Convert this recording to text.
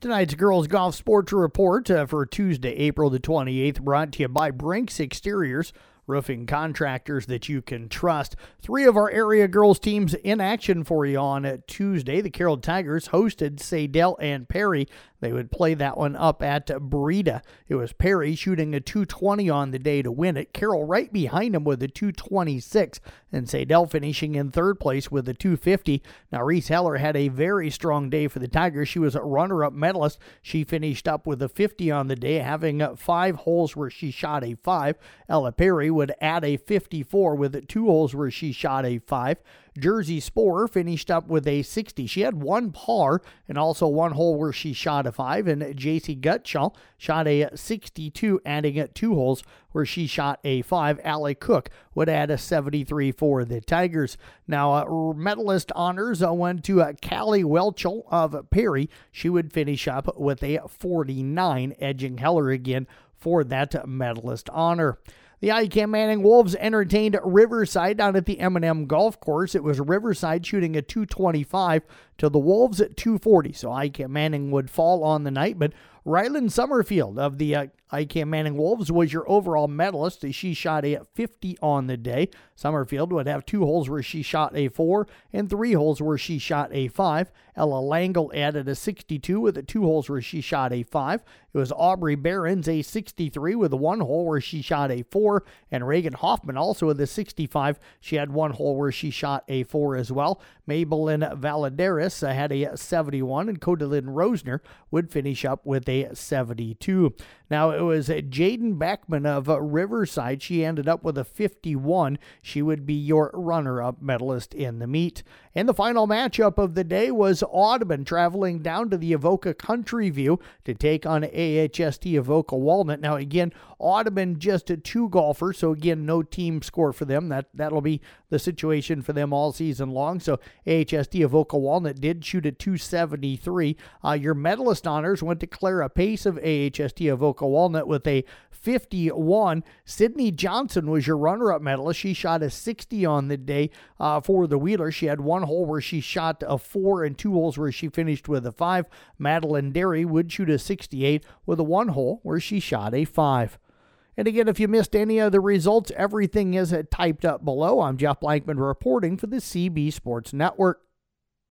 Tonight's Girls Golf Sports Report for Tuesday, April the 28th, brought to you by Brinks Exteriors, roofing contractors that you can trust. Three of our area girls teams in action for you on Tuesday. The Carroll Tigers hosted Saydel and Perry. They would play that one up at Breda. It was Perry shooting a .220 on the day to win it. Carroll right behind him with a .226, and Saydel finishing in third place with a .250. Now, Reese Heller had a very strong day for the Tigers. She was a runner-up medalist. She finished up with a 50 on the day, having 5 holes where she shot a 5. Ella Perry would add a 54 with 2 holes where she shot a 5. Jersey Sporer finished up with a 60. She had 1 par and also 1 hole where she shot a 5. And JC Gutschall shot a 62, adding 2 holes where she shot a 5. Allie Cook would add a 73 for the Tigers. Now, medalist honors went to Callie Welchel of Perry. She would finish up with a 49, edging Heller again for that medalist honor. The ICAM Manning Wolves entertained Riverside down at the M&M Golf Course. It was Riverside shooting a .225 to the Wolves at .240. So ICAM Manning would fall on the night, but Ryland Summerfield of the ICAM Manning Wolves was your overall medalist. She shot a 50 on the day. Summerfield would have 2 holes where she shot a 4 and 3 holes where she shot a 5. Ella Langle added a 62 with 2 holes where she shot a 5. It was Aubrey Behrens, a 63 with 1 hole where she shot a 4. And Reagan Hoffman also with a 65. She had 1 hole where she shot a 4 as well. Maybelline Valadares had a 71, and Codalyn Rosner would finish up with a 72. Now, it was Jaden Beckman of Riverside. She ended up with a 51. She would be your runner-up medalist in the meet. And the final matchup of the day was Audubon traveling down to the Avoca Country View to take on AHST Avoca Walnut. Now, again, Audubon just 2 golfers, so again, no team score for them. That'll be the situation for them all season long. So AHST Avoca Walnut did shoot a .273. Your medalist honors went to Clara Pace of AHST Avoca Walnut with a 51. Sydney Johnson was your runner-up medalist. She shot a 60 on the day for the Wheeler. She had 1 hole where she shot a 4 and 2 holes where she finished with a 5. Madeline Derry would shoot a 68 with a 1 hole where she shot a 5. And again, if you missed any of the results, everything is typed up below. I'm Jeff Blankman reporting for the CB Sports Network.